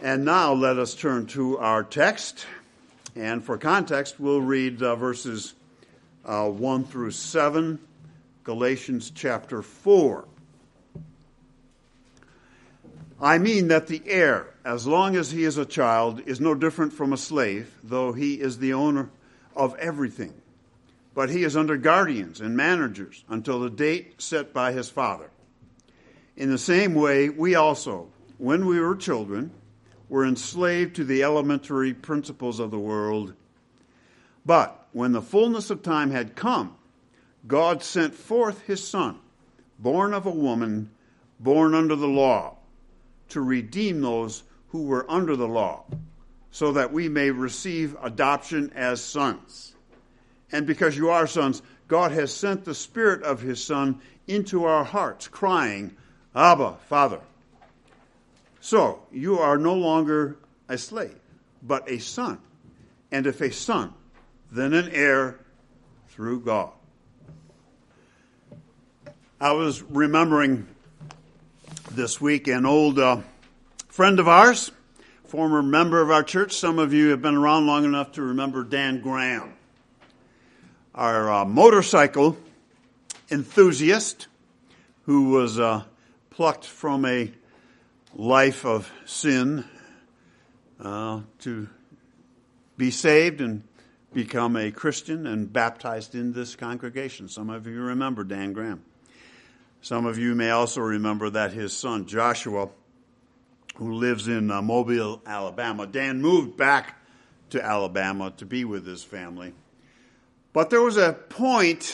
And now let us turn to our text. And for context, we'll read verses 1 through 7, Galatians chapter 4. I mean that the heir, as long as he is a child, is no different from a slave, though he is the owner of everything. But he is under guardians and managers until the date set by his father. In the same way, we also, when we were children, were enslaved to the elementary principles of the world. But when the fullness of time had come, God sent forth his Son, born of a woman, born under the law, to redeem those who were under the law, so that we may receive adoption as sons. And because you are sons, God has sent the Spirit of his Son into our hearts, crying, Abba, Father. So you are no longer a slave, but a son. And if a son, then an heir through God. I was remembering this week an old friend of ours, former member of our church. Some of you have been around long enough to remember Dan Graham, our motorcycle enthusiast who was plucked from a life of sin to be saved and become a Christian and baptized in this congregation. Some of you remember Dan Graham. Some of you may also remember that his son Joshua, who lives in Mobile, Alabama. Dan moved back to Alabama to be with his family. But there was a point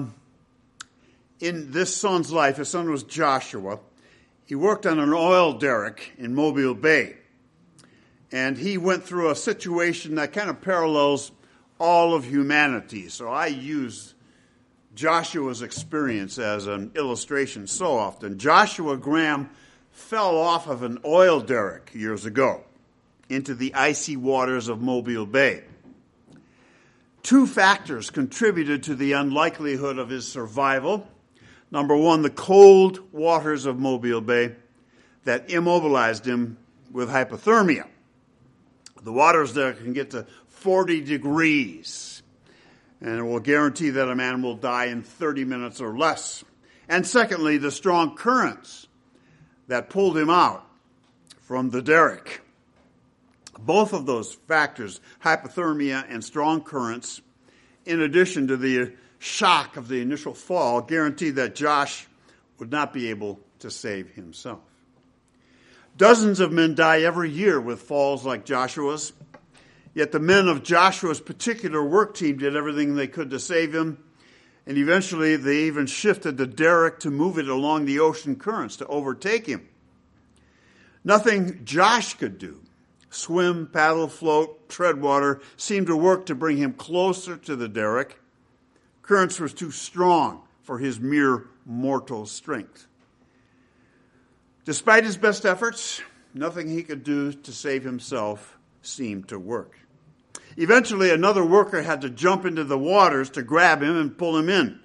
in this son's life. His son was Joshua. He worked on an oil derrick in Mobile Bay. And he went through a situation that kind of parallels all of humanity. So I use Joshua's experience as an illustration so often. Joshua Graham fell off of an oil derrick years ago into the icy waters of Mobile Bay. Two factors contributed to the unlikelihood of his survival. Number one, the cold waters of Mobile Bay that immobilized him with hypothermia. The waters there can get to 40 degrees, and it will guarantee that a man will die in 30 minutes or less. And secondly, the strong currents that pulled him out from the derrick. Both of those factors, hypothermia and strong currents, in addition to the shock of the initial fall, guaranteed that Josh would not be able to save himself. Dozens of men die every year with falls like Joshua's, yet the men of Joshua's particular work team did everything they could to save him, and eventually they even shifted the derrick to move it along the ocean currents to overtake him. Nothing Josh could do, swim, paddle, float, tread water, seemed to work to bring him closer to the derrick. Currents were too strong for his mere mortal strength. Despite his best efforts, nothing he could do to save himself seemed to work. Eventually, another worker had to jump into the waters to grab him and pull him in.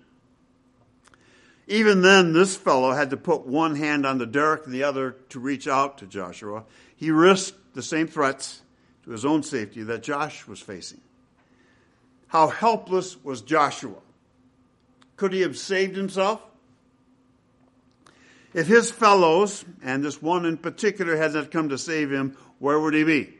Even then, this fellow had to put one hand on the derrick and the other to reach out to Joshua. He risked the same threats to his own safety that Josh was facing. How helpless was Joshua? Could he have saved himself? If his fellows, and this one in particular, had not come to save him, where would he be?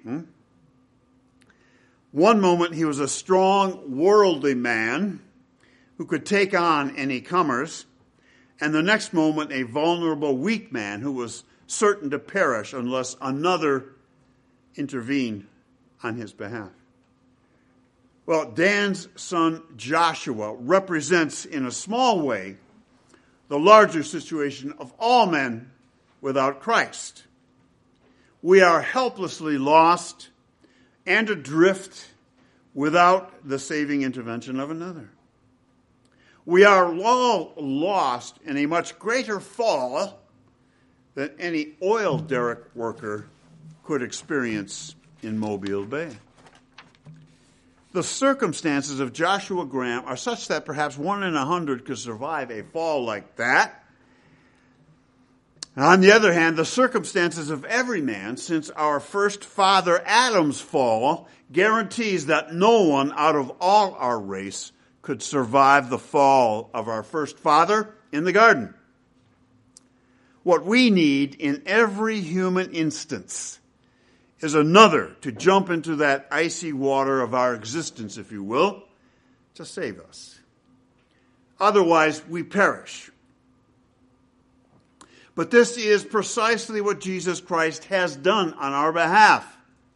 One moment he was a strong, worldly man who could take on any comers, and the next moment a vulnerable, weak man who was certain to perish unless another intervened on his behalf. Well, Dan's son Joshua represents in a small way the larger situation of all men without Christ. We are helplessly lost and adrift without the saving intervention of another. We are all lost in a much greater fall than any oil derrick worker could experience in Mobile Bay. The circumstances of Joshua Graham are such that perhaps 1 in 100 could survive a fall like that. On the other hand, the circumstances of every man since our first father Adam's fall guarantees that no one out of all our race could survive the fall of our first father in the garden. What we need in every human instance is another to jump into that icy water of our existence, if you will, to save us. Otherwise, we perish. But this is precisely what Jesus Christ has done on our behalf.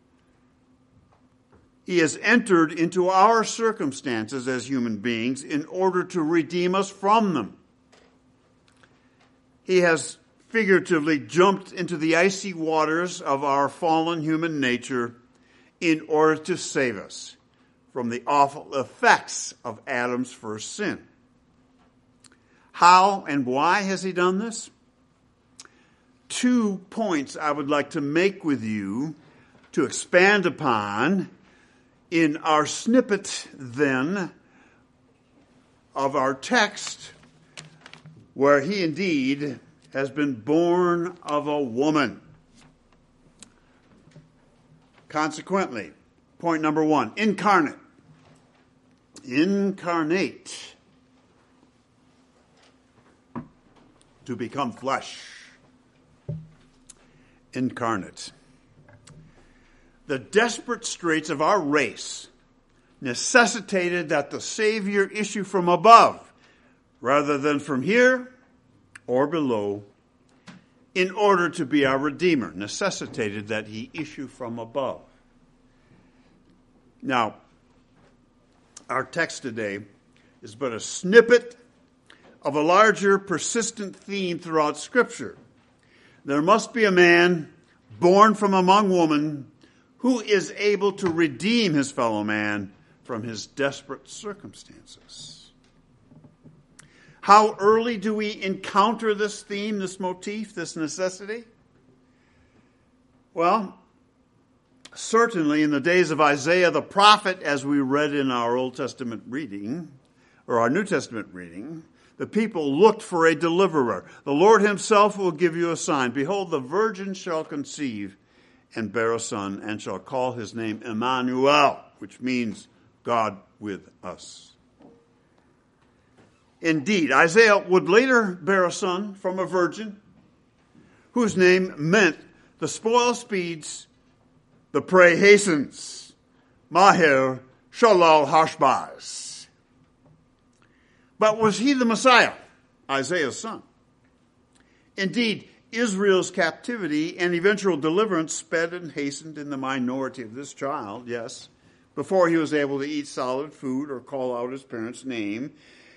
He has entered into our circumstances as human beings in order to redeem us from them. He has figuratively jumped into the icy waters of our fallen human nature in order to save us from the awful effects of Adam's first sin. How and why has he done this? 2 points I would like to make with you to expand upon in our snippet then of our text, where he indeed has been born of a woman. Consequently, point number 1, incarnate. Incarnate. To become flesh. Incarnate. The desperate straits of our race necessitated that the Savior issue from above rather than from here or below in order to be our Redeemer. Necessitated that he issue from above. Now, our text today is but a snippet of a larger, persistent theme throughout Scripture. There must be a man born from among women who is able to redeem his fellow man from his desperate circumstances. How early do we encounter this theme, this motif, this necessity? Well, certainly in the days of Isaiah the prophet, as we read in our Old Testament reading, or our New Testament reading, the people looked for a deliverer. The Lord himself will give you a sign. Behold, the virgin shall conceive and bear a son, and shall call his name Emmanuel, which means God with us. Indeed, Isaiah would later bear a son from a virgin, whose name meant the spoil speeds, the prey hastens, Maher Shalal Hashbaz. But was he the Messiah, Isaiah's son? Indeed, Israel's captivity and eventual deliverance sped and hastened in the minority of this child, yes, before he was able to eat solid food or call out his parents' name,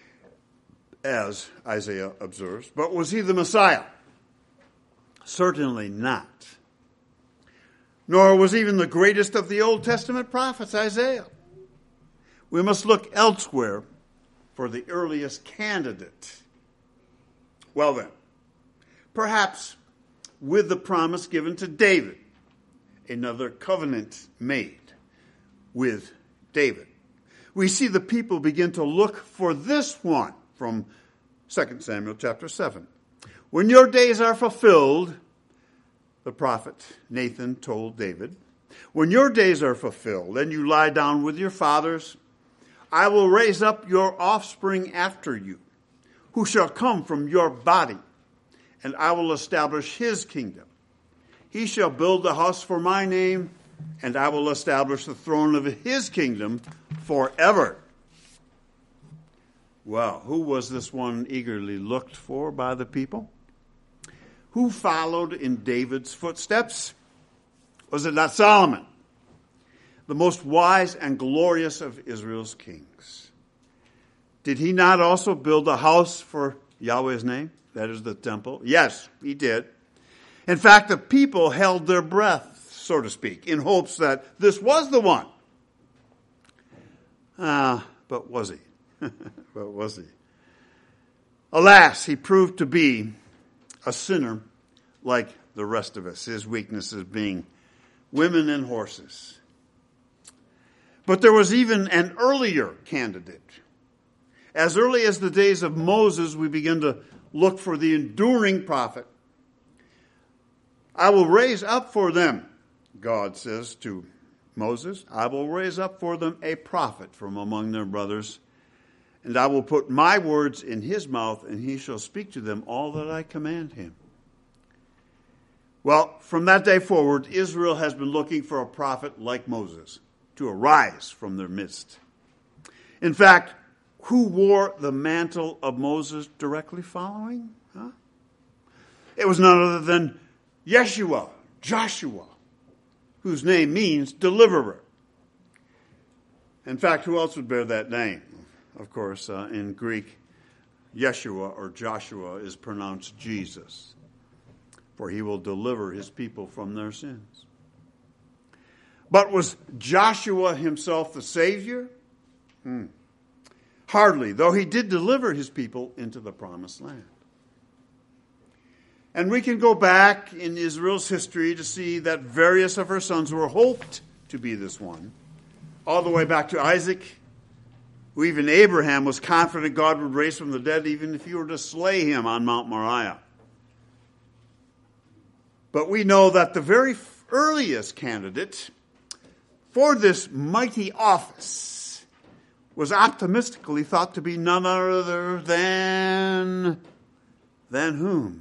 as Isaiah observes. But was he the Messiah? Certainly not. Nor was even the greatest of the Old Testament prophets, Isaiah. We must look elsewhere for the earliest candidate. Well then, perhaps with the promise given to David, another covenant made with David. We see the people begin to look for this one from 2 Samuel chapter 7. When your days are fulfilled, the prophet Nathan told David, when your days are fulfilled and you lie down with your fathers, I will raise up your offspring after you, who shall come from your body, and I will establish his kingdom. He shall build a house for my name, and I will establish the throne of his kingdom forever. Well, who was this one eagerly looked for by the people? Who followed in David's footsteps? Was it not Solomon, the most wise and glorious of Israel's kings? Did he not also build a house for Yahweh's name? That is the temple. Yes, he did. In fact, the people held their breath, so to speak, in hopes that this was the one. But was he? But was he? Alas, he proved to be a sinner like the rest of us, his weaknesses being women and horses. But there was even an earlier candidate. As early as the days of Moses, we begin to look for the enduring prophet I will raise up for them, God says to Moses, I will raise up for them a prophet from among their brothers, and I will put my words in his mouth, and he shall speak to them all that I command him. Well, from that day forward, Israel has been looking for a prophet like Moses to arise from their midst. In fact, who wore the mantle of Moses directly following? It was none other than Yeshua, Joshua, whose name means deliverer. In fact, who else would bear that name? Of course, in Greek, Yeshua or Joshua is pronounced Jesus, for he will deliver his people from their sins. But was Joshua himself the Savior? Hardly, though he did deliver his people into the promised land. And we can go back in Israel's history to see that various of her sons were hoped to be this one, all the way back to Isaac, who even Abraham was confident God would raise from the dead even if he were to slay him on Mount Moriah. But we know that the very earliest candidate for this mighty office was optimistically thought to be none other than whom?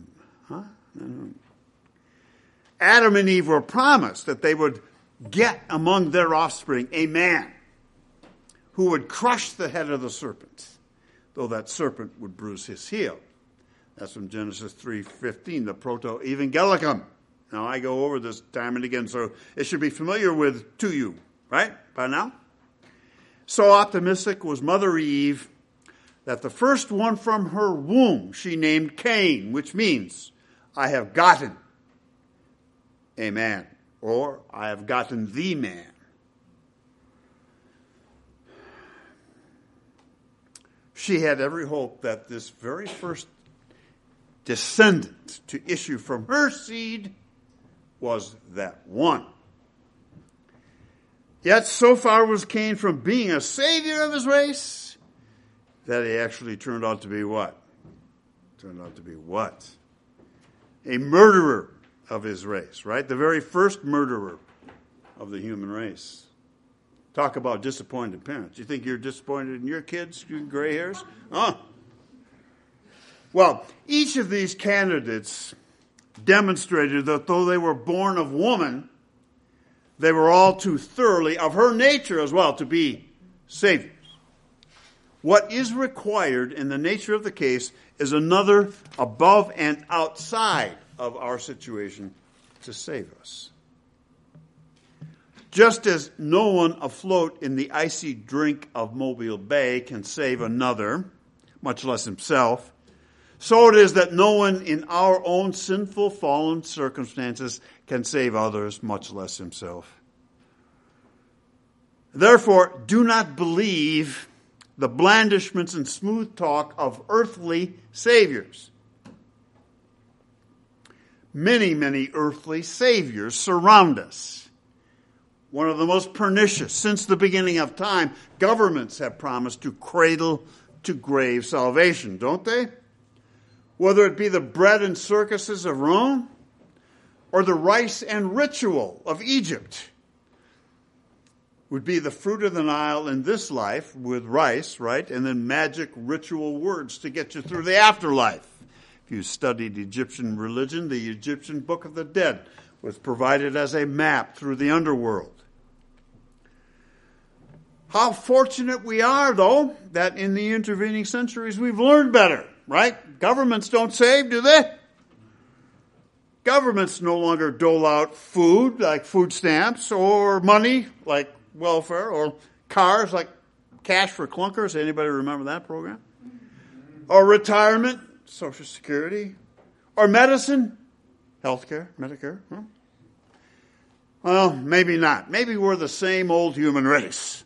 Adam and Eve were promised that they would get among their offspring a man who would crush the head of the serpent, though that serpent would bruise his heel. That's from Genesis 3:15, the proto-evangelicum. Now, I go over this time and again, so it should be familiar to you, right, by now? So optimistic was Mother Eve that the first one from her womb she named Cain, which means, I have gotten a man, or I have gotten the man. She had every hope that this very first descendant to issue from her seed was that one. Yet so far was Cain from being a savior of his race that he actually turned out to be what? A murderer of his race, right? The very first murderer of the human race. Talk about disappointed parents. You think you're disappointed in your kids, your gray hairs? Well, each of these candidates demonstrated that though they were born of woman, they were all too thoroughly of her nature as well to be saviors. What is required in the nature of the case is another above and outside of our situation to save us. Just as no one afloat in the icy drink of Mobile Bay can save another, much less himself, so it is that no one in our own sinful, fallen circumstances can save others, much less himself. Therefore, do not believe the blandishments and smooth talk of earthly saviors. Many, many earthly saviors surround us. One of the most pernicious, since the beginning of time, governments have promised to cradle to grave salvation, don't they? Whether it be the bread and circuses of Rome or the rice and ritual of Egypt, would be the fruit of the Nile in this life with rice, right? And then magic ritual words to get you through the afterlife. If you studied Egyptian religion, the Egyptian Book of the Dead was provided as a map through the underworld. How fortunate we are, though, that in the intervening centuries we've learned better, right? Governments don't save, do they? Governments no longer dole out food, like food stamps, or money, like welfare, or cars, like cash for clunkers. Anybody remember that program? Or retirement, Social Security, or medicine, healthcare, Medicare. Huh? Well, maybe not. Maybe we're the same old human race.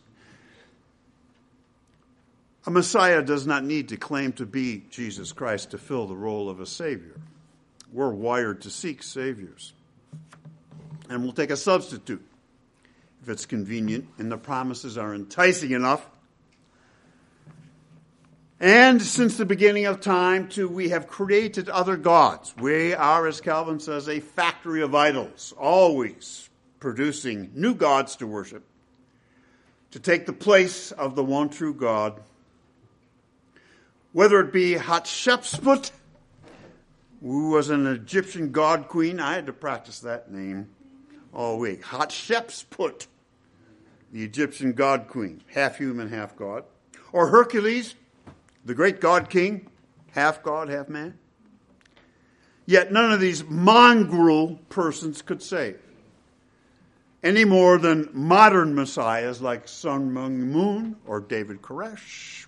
A Messiah does not need to claim to be Jesus Christ to fill the role of a Savior. We're wired to seek Saviors. And we'll take a substitute if it's convenient and the promises are enticing enough. And since the beginning of time, too, we have created other gods. We are, as Calvin says, a factory of idols, always producing new gods to worship, to take the place of the one true God. Whether it be Hatshepsut, who was an Egyptian god queen. I had to practice that name all week. Hatshepsut, the Egyptian god queen, half human, half god. Or Hercules, the great god king, half god, half man. Yet none of these mongrel persons could save. Any more than modern messiahs like Sun Myung Moon or David Koresh.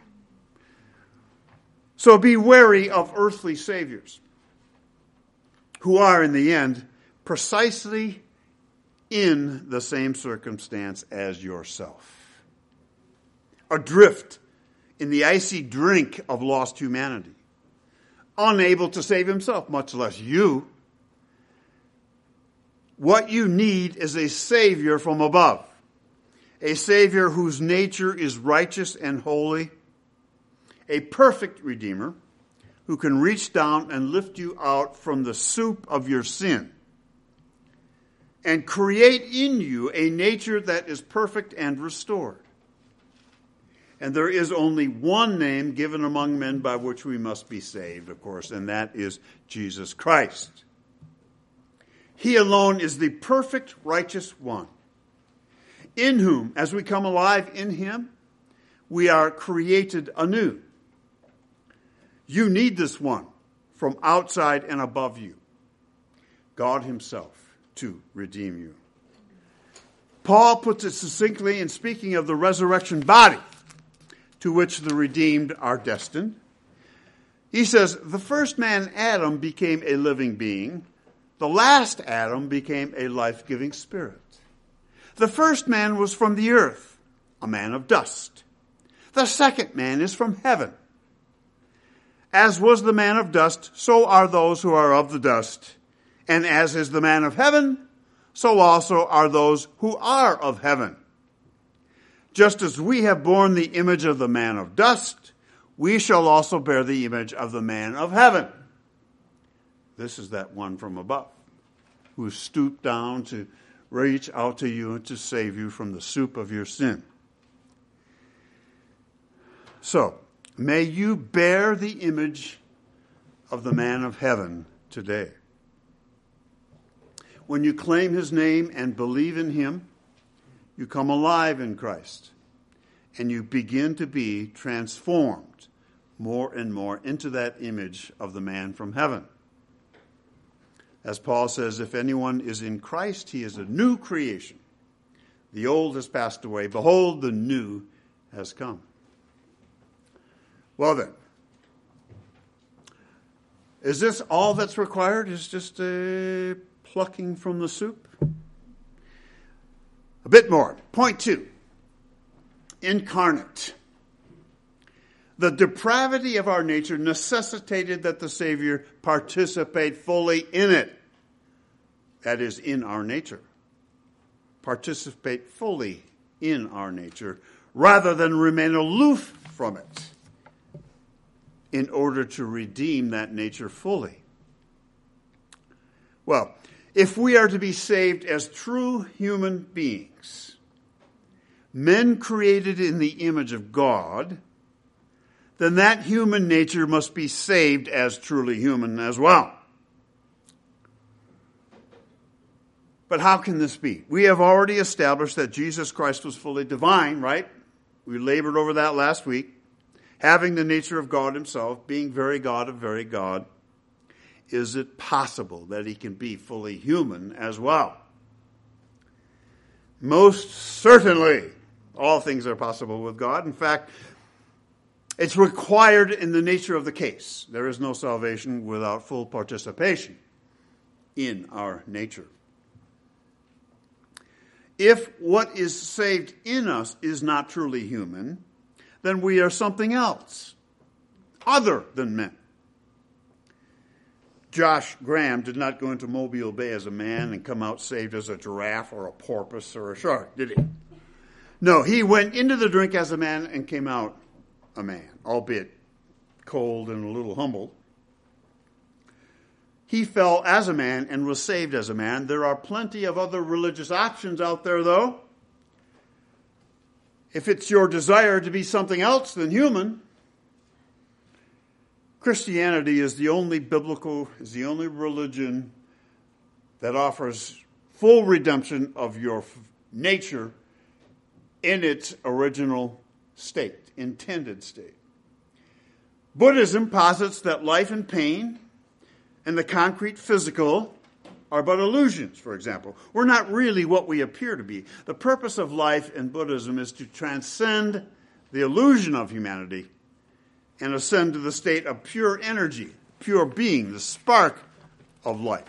So be wary of earthly saviors who are, in the end, precisely in the same circumstance as yourself. Adrift in the icy drink of lost humanity. Unable to save himself, much less you. What you need is a Savior from above. A Savior whose nature is righteous and holy. A perfect Redeemer who can reach down and lift you out from the soup of your sin and create in you a nature that is perfect and restored. And there is only one name given among men by which we must be saved, of course, and that is Jesus Christ. He alone is the perfect righteous one, in whom, as we come alive in him, we are created anew. You need this one from outside and above you, God himself, to redeem you. Paul puts it succinctly in speaking of the resurrection body to which the redeemed are destined. He says, the first man, Adam, became a living being. The last Adam became a life-giving spirit. The first man was from the earth, a man of dust. The second man is from heaven. As was the man of dust, so are those who are of the dust. And as is the man of heaven, so also are those who are of heaven. Just as we have borne the image of the man of dust, we shall also bear the image of the man of heaven. This is that one from above, who stooped down to reach out to you and to save you from the soup of your sin. So, may you bear the image of the man of heaven today. When you claim his name and believe in him, you come alive in Christ, and you begin to be transformed more and more into that image of the man from heaven. As Paul says, if anyone is in Christ, he is a new creation. The old has passed away. Behold, the new has come. Well then, is this all that's required? Is just a plucking from the soup? A bit more. Point 2. Incarnate. The depravity of our nature necessitated that the Savior participate fully in it. That is, in our nature. Participate fully in our nature, rather than remain aloof from it, in order to redeem that nature fully. Well, if we are to be saved as true human beings, men created in the image of God, then that human nature must be saved as truly human as well. But how can this be? We have already established that Jesus Christ was fully divine, right? We labored over that last week. Having the nature of God himself, being very God of very God, is it possible that he can be fully human as well? Most certainly, all things are possible with God. In fact, it's required in the nature of the case. There is no salvation without full participation in our nature. If what is saved in us is not truly human, then we are something else, other than men. Josh Graham did not go into Mobile Bay as a man and come out saved as a giraffe or a porpoise or a shark, did he? No, he went into the drink as a man and came out a man, albeit cold and a little humble. He fell as a man and was saved as a man. There are plenty of other religious options out there, though. If it's your desire to be something else than human, Christianity is the only religion that offers full redemption of your nature in its original state, intended state. Buddhism posits that life and pain and the concrete physical are but illusions, for example. We're not really what we appear to be. The purpose of life in Buddhism is to transcend the illusion of humanity and ascend to the state of pure energy, pure being, the spark of life.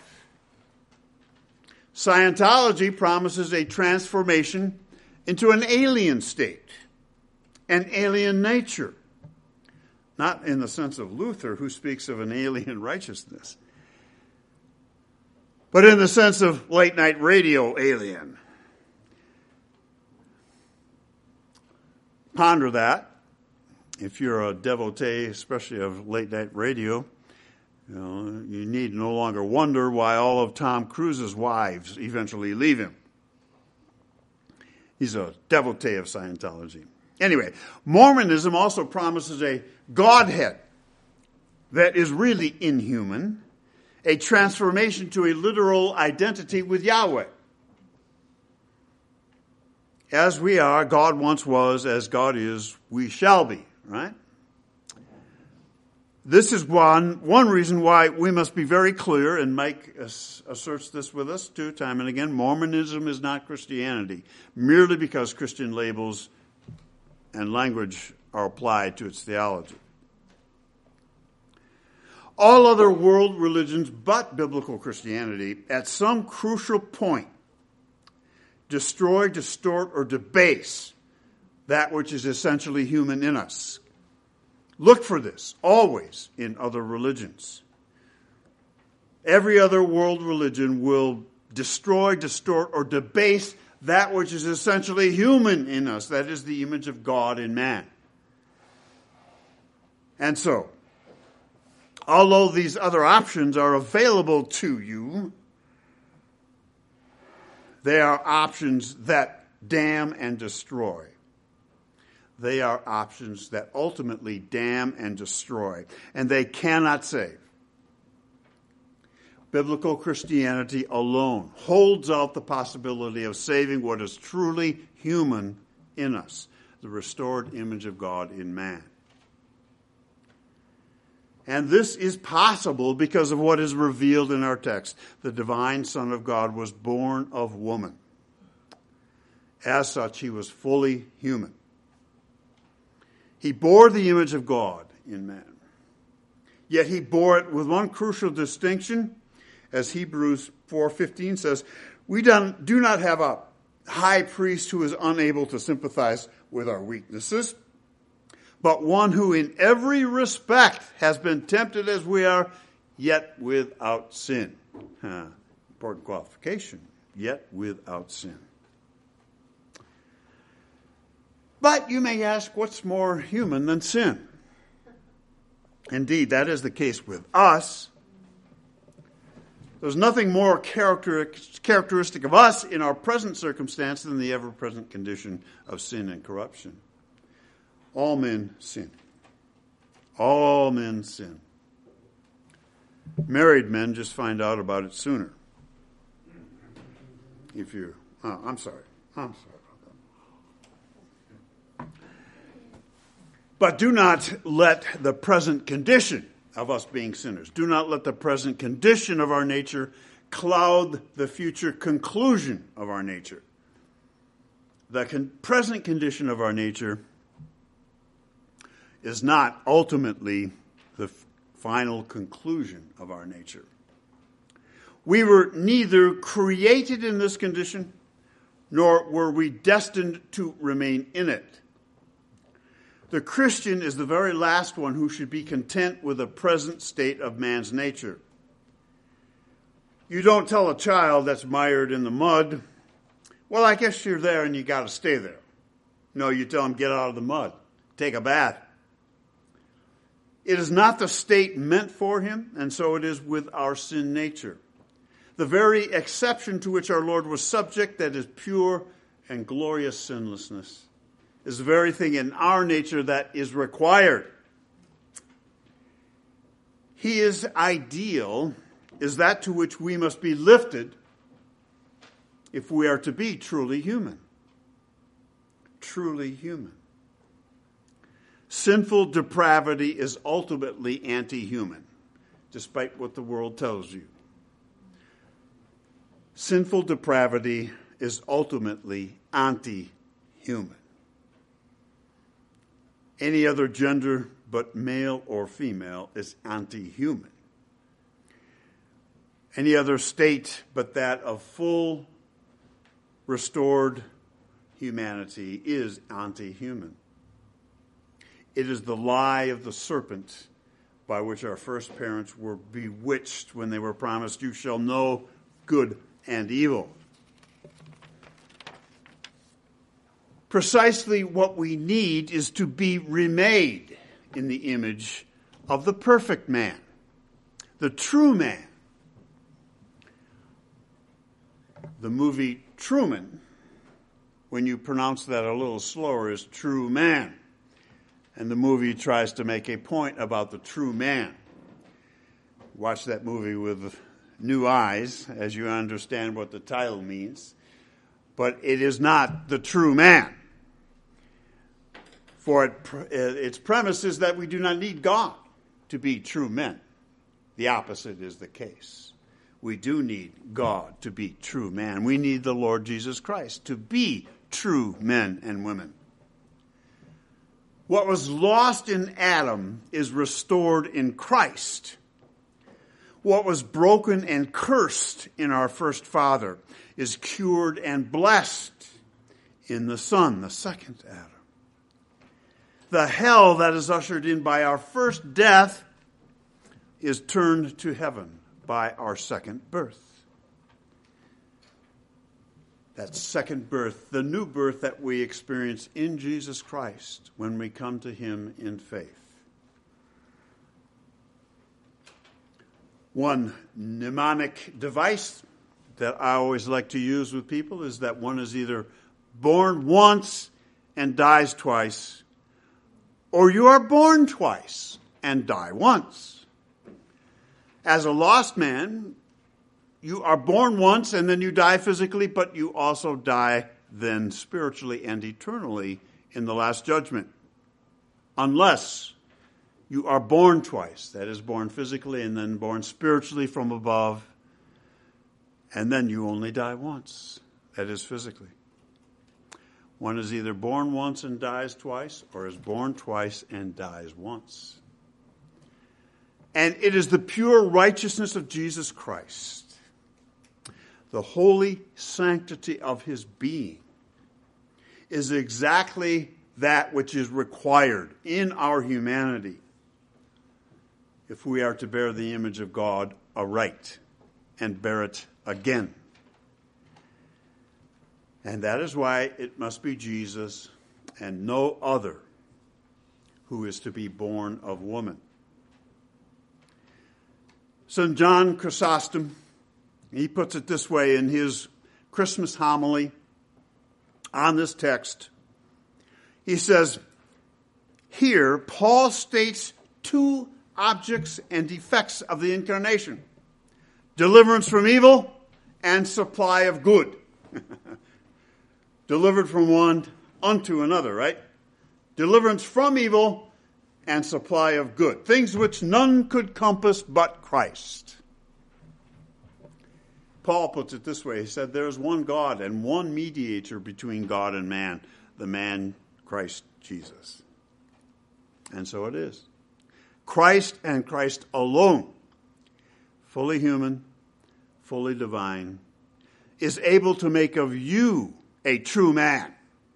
Scientology promises a transformation into an alien state, an alien nature. Not in the sense of Luther, who speaks of an alien righteousness, but in the sense of late night radio alien. Ponder that. If you're a devotee, especially of late night radio, you need no longer wonder why all of Tom Cruise's wives eventually leave him. He's a devotee of Scientology. Anyway, Mormonism also promises a Godhead that is really inhuman, a transformation to a literal identity with Yahweh. As we are, God once was, as God is, we shall be, right? This is one reason why we must be very clear, and Mike asserts this with us too, time and again. Mormonism is not Christianity, merely because Christian labels and language are applied to its theology. All other world religions but biblical Christianity, at some crucial point, destroy, distort, or debase that which is essentially human in us. Look for this always in other religions. Every other world religion will destroy, distort, or debase that which is essentially human in us, that is the image of God in man. And so, although these other options are available to you, they are options that damn and destroy. They are options that ultimately damn and destroy, and they cannot save. Biblical Christianity alone holds out the possibility of saving what is truly human in us, the restored image of God in man. And this is possible because of what is revealed in our text. The divine Son of God was born of woman. As such, he was fully human. He bore the image of God in man. Yet he bore it with one crucial distinction. As Hebrews 4:15 says, we do not have a high priest who is unable to sympathize with our weaknesses, but one who in every respect has been tempted as we are, yet without sin. Important qualification, yet without sin. But you may ask, what's more human than sin? Indeed, that is the case with us. There's nothing more characteristic of us in our present circumstance than the ever-present condition of sin and corruption. All men sin. All men sin. Married men just find out about it sooner. I'm sorry about that. But do not let the present condition of us being sinners, do not let the present condition of our nature cloud the future conclusion of our nature. The present condition of our nature is not ultimately the final conclusion of our nature. We were neither created in this condition, nor were we destined to remain in it. The Christian is the very last one who should be content with the present state of man's nature. You don't tell a child that's mired in the mud, well, I guess you're there and you got to stay there. No, you tell him, get out of the mud. Take a bath. It is not the state meant for him, and so it is with our sin nature. The very exception to which our Lord was subject, that is pure and glorious sinlessness, is the very thing in our nature that is required. His ideal is that to which we must be lifted if we are to be truly human. Truly human. Sinful depravity is ultimately anti-human, despite what the world tells you. Sinful depravity is ultimately anti-human. Any other gender but male or female is anti-human. Any other state but that of full, restored humanity is anti-human. It is the lie of the serpent by which our first parents were bewitched when they were promised, "You shall know good and evil." Precisely what we need is to be remade in the image of the perfect man, the true man. The movie Truman, when you pronounce that a little slower, is True Man. And the movie tries to make a point about the true man. Watch that movie with new eyes as you understand what the title means. But it is not the true man. For its premise is that we do not need God to be true men. The opposite is the case. We do need God to be true man. We need the Lord Jesus Christ to be true men and women. What was lost in Adam is restored in Christ. What was broken and cursed in our first father is cured and blessed in the Son, the second Adam. The hell that is ushered in by our first death is turned to heaven by our second birth. That second birth, the new birth that we experience in Jesus Christ when we come to him in faith. One mnemonic device that I always like to use with people is that one is either born once and dies twice, or you are born twice and die once. As a lost man, you are born once and then you die physically, but you also die then spiritually and eternally in the last judgment. Unless you are born twice, that is, born physically and then born spiritually from above, and then you only die once, that is, physically. One is either born once and dies twice, or is born twice and dies once. And it is the pure righteousness of Jesus Christ, the holy sanctity of his being, is exactly that which is required in our humanity if we are to bear the image of God aright and bear it again. And that is why it must be Jesus and no other who is to be born of woman. St. John Chrysostom, he puts it this way in his Christmas homily on this text. He says, here Paul states two objects and effects of the incarnation: deliverance from evil and supply of good. Delivered from one unto another, right? Deliverance from evil and supply of good. Things which none could compass but Christ. Paul puts it this way. He said, there is one God and one mediator between God and man, the man Christ Jesus. And so it is. Christ and Christ alone, fully human, fully divine, is able to make of you a true man.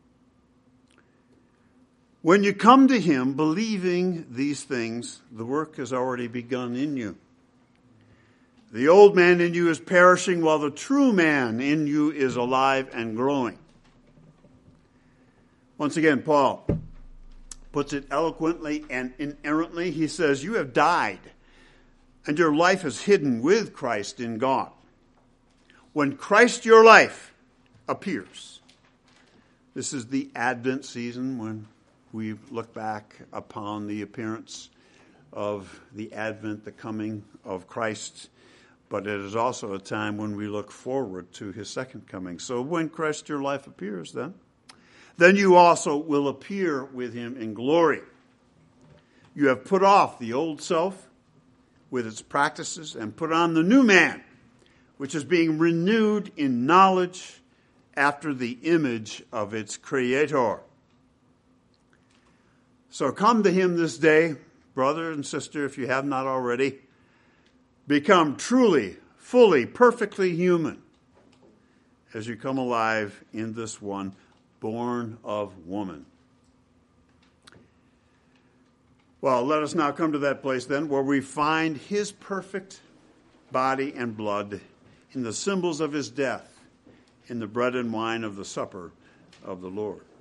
When you come to him believing these things, the work has already begun in you. The old man in you is perishing while the true man in you is alive and growing. Once again, Paul puts it eloquently and inerrantly. He says, you have died, and your life is hidden with Christ in God. When Christ, your life, appears. This is the Advent season when we look back upon the appearance of the Advent, the coming of Christ. But it is also a time when we look forward to his second coming. So when Christ, your life, appears, then you also will appear with him in glory. You have put off the old self with its practices and put on the new man, which is being renewed in knowledge after the image of its creator. So come to him this day, brother and sister, if you have not already. Become truly, fully, perfectly human as you come alive in this one born of woman. Well, let us now come to that place then where we find his perfect body and blood in the symbols of his death, in the bread and wine of the supper of the Lord.